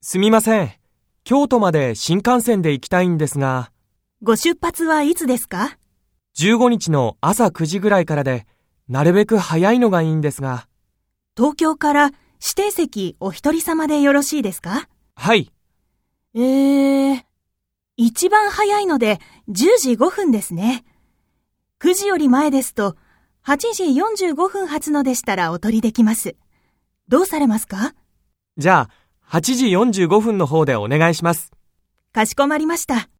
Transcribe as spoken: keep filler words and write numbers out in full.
すみません。京都まで新幹線で行きたいんですが。 ご出発はいつですか？ じゅうごにちの朝くじぐらいからで、なるべく早いのがいいんですが。 東京から指定席お一人様でよろしいですか？ はい。 えー、一番早いのでじゅうじごふんですね。くじより前ですと、はちじよんじゅうごふん発のでしたらお取りできます。どうされますか？ じゃあ、はちじよんじゅうごふんの方でお願いします。 かしこまりました。